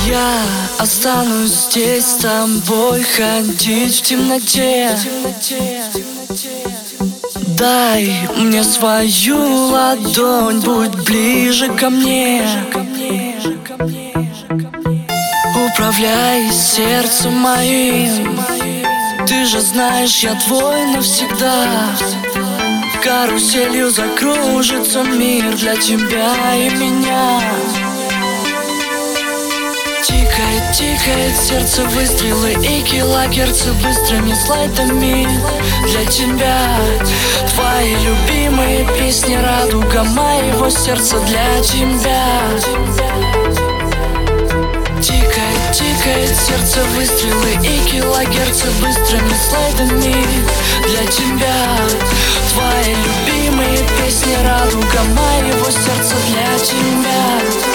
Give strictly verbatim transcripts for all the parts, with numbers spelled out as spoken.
Я останусь здесь с тобой, ходить в темноте. Дай мне свою ладонь, будь ближе ко мне. Управляй сердцем моим, ты же знаешь, я твой навсегда. Каруселью закружится мир для тебя и меня. Тикает, тикает сердце, выстрелы и килогерцы быстрыми слайдами для тебя. Твои любимые песни, радуга моего сердца для тебя. Тикает, тикает сердце, выстрелы и килогерцы быстрыми слайдами для тебя. Твои любимые песни, радуга моего сердца для тебя.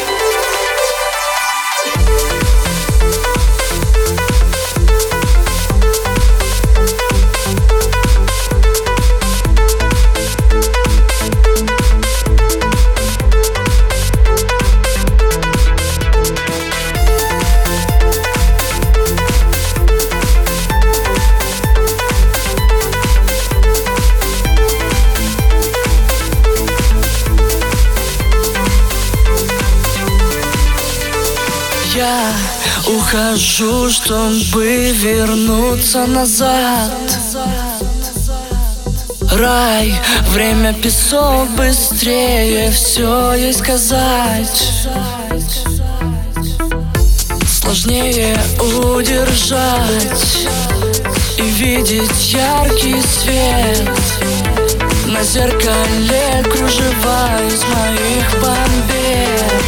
Я ухожу, чтобы вернуться назад. Рай, время, песок, быстрее все ей сказать. Сложнее удержать и видеть яркий свет на зеркале, кружева из моих бомбет.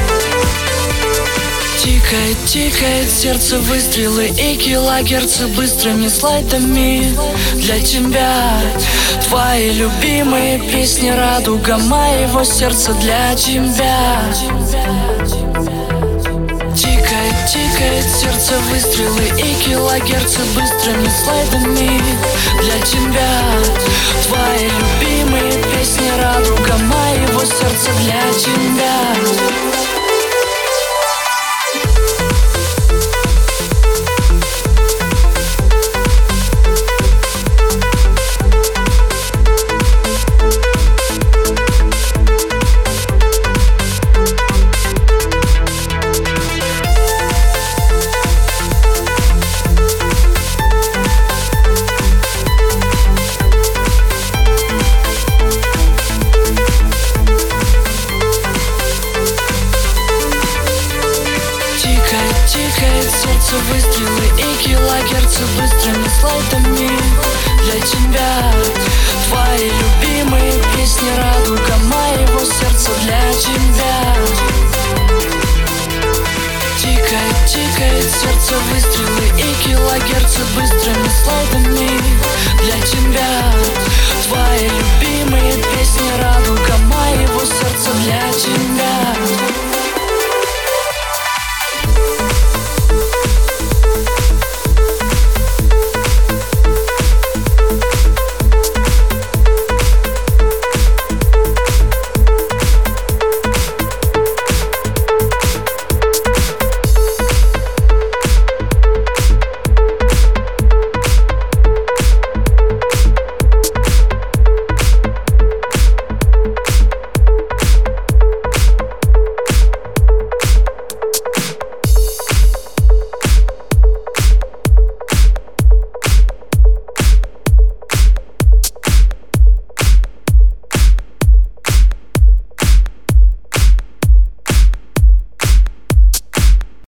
Тикает, тикает сердце, выстрелы и килогерцы быстрыми слайдами для тебя. Твои любимые песни, радуга моего сердца для тебя. Тикает, тикает сердце, выстрелы и килогерцы быстрыми слайдами для тебя. Твои любимые песни, радуга моего сердца для тебя. Тикает сердце, выстрелы и килогерцы быстрыми слайдами для тебя. Твои любимые песни, радуга моего сердца для тебя. Тикает, тикает сердце, выстрелы и килогерцы быстрыми слайдами для тебя. Твои любимые песни, радуга моего сердца для тебя.